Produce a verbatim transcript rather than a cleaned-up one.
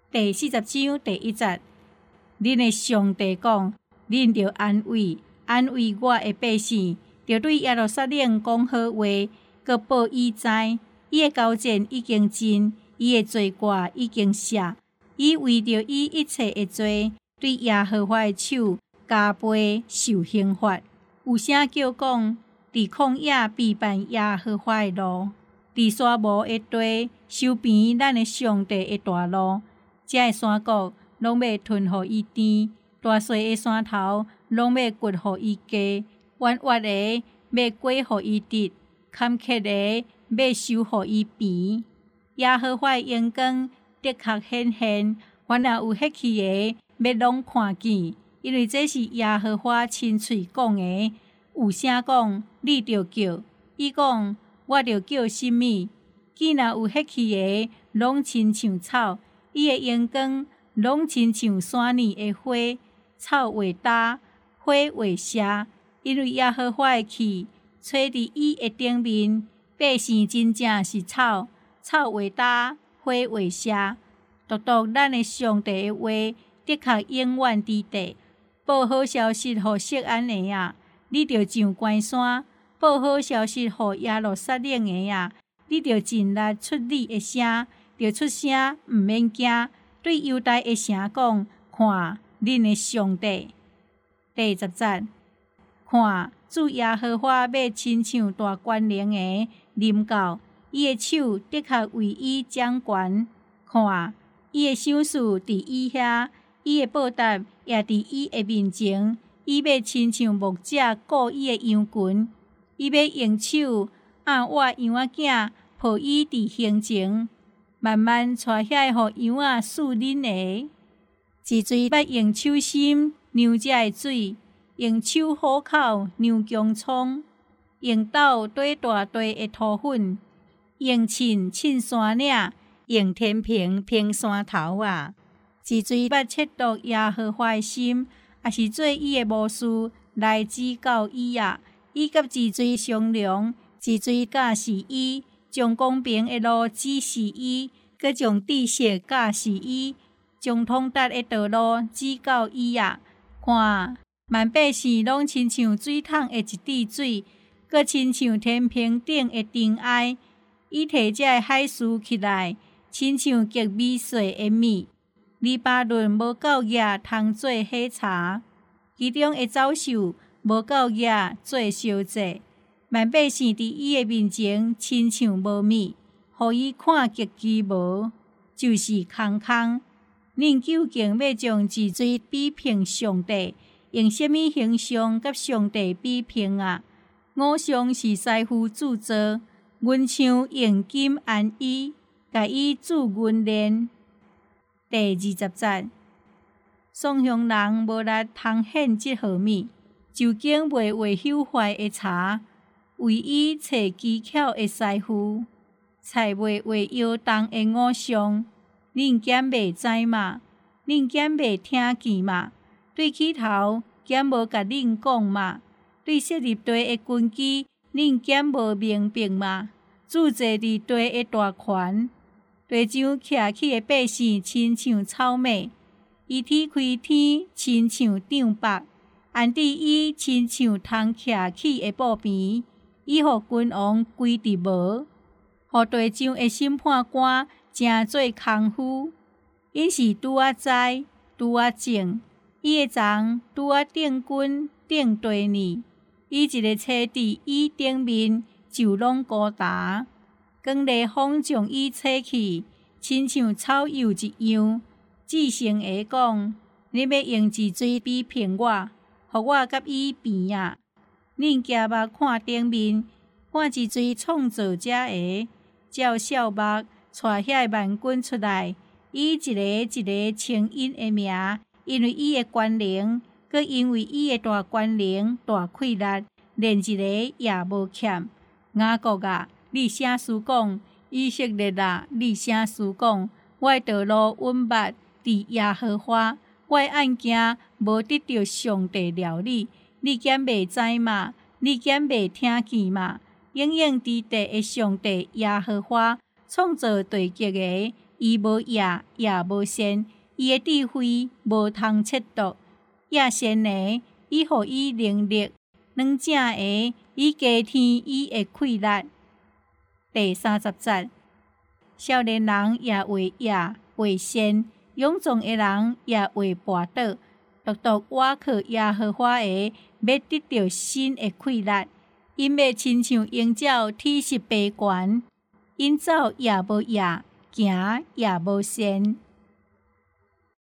第四十章第一节，恁的上帝讲：恁着安慰安慰我的百姓，着对耶路撒冷讲好话，搁报伊知，伊的交战已经尽，伊的罪过已经赦，伊为着伊一切的罪，对耶和华的手加倍受刑罚。有声叫讲：伫旷野避办耶和华的路，伫沙漠的地修平咱的上帝的大路。遮的山谷拢要吞互伊甜，大细的山头拢要掘互伊加，弯弯的要过互伊直，坎坷的要修互伊平。耶和华的荣光的确显现，凡若有血气的要拢看见，因为这是耶和华亲嘴讲的。有声讲：你着叫，伊讲：我着叫甚物？既若有血气的，拢亲像草。伊的阳光拢亲像山里的花，草会焦，花会谢，因为耶和华的气吹伫伊的顶面。百姓真正是草，草会焦，花会谢。独独咱的上帝的话，的确永远伫地。报好消息互錫安的啊，你着上关山；报好消息互耶路撒冷的啊，你着尽力出你的声。着出声，毋免惊。对犹大的城讲：看，恁的上帝。第十节，看，主耶和华要亲像大权能的临到，伊的手的确为伊掌权。看，伊的赏赐伫伊遐，伊的报答也伫伊的面前。伊要亲像牧者顾伊的羊群，伊要用手按我羊仔囝，抱伊伫胸前。慢慢带遐互羊仔输恁的，治水捌用手心酿遮的水，用手虎口酿姜葱，用斗堆大堆的土粉，用秤称山岭，用天平平山头啊。治水捌测度耶和华的心，也是做伊的牧师来指教伊啊。伊甲治水商量，治水教示伊。将公平的路指示伊，佮将知识教示伊，将通达的道路指教伊啊！看，万百姓拢亲像水桶的一滴水，佮亲像天平顶的尘埃。伊摕这的海珠起来，亲像极美细的米。黎巴嫩无够野通做火柴，其中的走兽无够野做烧祭。万百姓伫伊的面前，亲像无物，互伊看极其无，就是空空。恁究竟要将治水比拼上帝，用什么形象甲上帝比拼啊？偶像是师傅铸造，阮像用金安伊，甲伊铸银链。第二十节，宋乡人无力通献即号物，就竟袂画朽坏的茶。为伊找技巧的师傅，才袂画摇动的偶像。恁减袂知嘛？恁减袂听见嘛？对起头减无甲恁讲嘛？对设立地的根基，恁减无明白嘛？主坐伫地的大权，地上徛起的百姓亲像草莓，伊天开天亲像丈白，安置伊亲像通徛起的布边。伊互君王规伫无，互地上的审判官诚做空虚。因是拄啊知，拄啊种，伊的丛拄啊顶君顶地呢。伊一个车伫伊顶面，就拢高达。光烈风将伊吹去，亲像草油一样。至圣下讲：你要用治水比拼我，互我甲伊比啊！恁举目看顶面，看治水创造者的，照笑目带遐万军出来，伊一个一个称因的名，因为伊的权能，佮因为伊的大权能、大气力，连一个也无欠。雅各啊，你啥事讲？以色列啊，你啥事讲？我的道路稳密伫耶和华，我的案件无得到上帝料理。你减袂知嘛？你减袂听见嘛？永永伫地的上帝耶和华，创造地极的， 伊无野也无善，伊的智慧无通测度。野善的，伊互伊能力；软正的，伊加添伊的气力。第三十节，少年人也为野为善，勇壮的人也为跋倒。独独我靠耶和华的，要得到新的气力。因要亲像鹰鸟体势爬悬，因走也无野，行也无善。